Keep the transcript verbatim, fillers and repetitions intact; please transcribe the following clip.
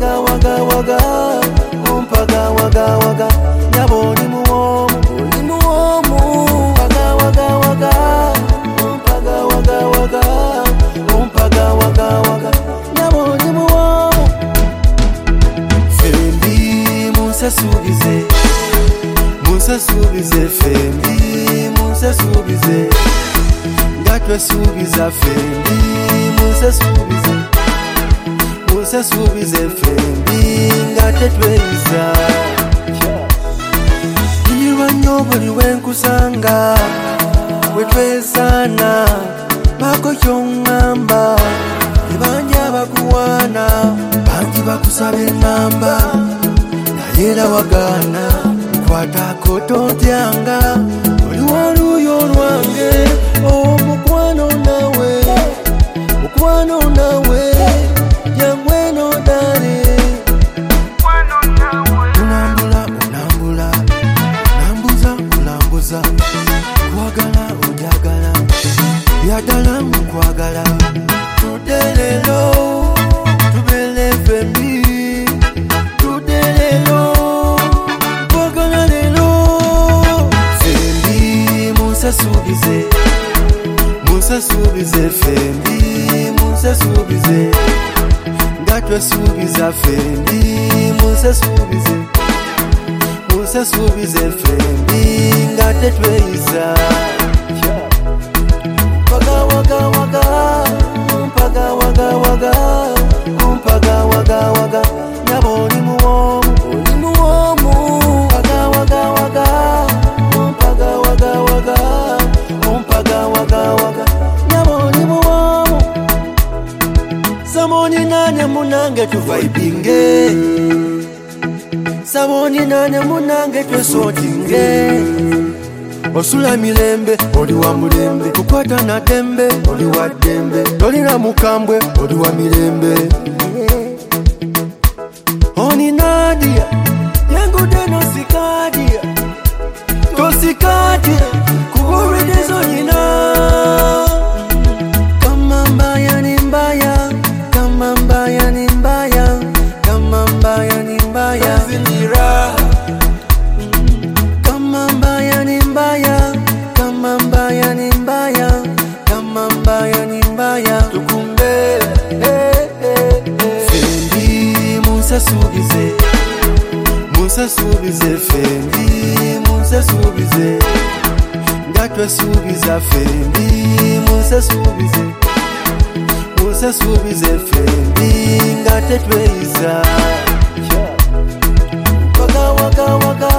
waga waga waga umpaga waga waga nyaboni muomu ni muomu waga waga waga umpaga waga waga umpaga waga waga nyaboni muomu Fembi Musa subize Musa subize Fembi Musa subize Ngatwe subiza Fembi Musa subize Musa subize Fembi ngate tweiza Niwa nyoboli wenkusanga wetwezana bako kyongamba ibanja bakuwana bangi bakusabe namba nayera wagana kwata kototyanga oli waluyo lwange omukwano nawe mukwano nawe yangweno dale unambula unambula nambuza ulambuza kwagala ojagala byagala mukwagala tudelelo tubele Fembi tudelelo kwagala lelo Fembi Musa subize Musa subize Fembi Musa subize ngatwe subiza Fembi Musa subize Musa subize Fembi ngate tweiza waga waga waga umpaga waga waga umpaga waga waga nyaboni muomu ni muomu waga waga waga umpaga waga waga umpaga waga waga nyaboni muomu Samoni nane munange tuvaibinge Samoni nane munange twesotinge Osula milembe, oli wa mulembe Kukwata na tembe, oli wa dembe Tolina mukambwe, oli wa milembe Oni Nadia, yangu deno sikadia Tosikadia, kuhuridezo nina Kama mbaya ni mbaya Kama mbaya ni mbaya Kama mbaya ni mbaya Zinira Kama mbaya ni mbaya Kama mbaya ni mbaya Kama mbaya ni mbaya Tukumbe eh, eh, eh. Fembi Musa subize Musa subize Fembi Musa subize ngatwe subiza Fembi Musa subize Musa subize Fembi ngate tweiza waga waga waga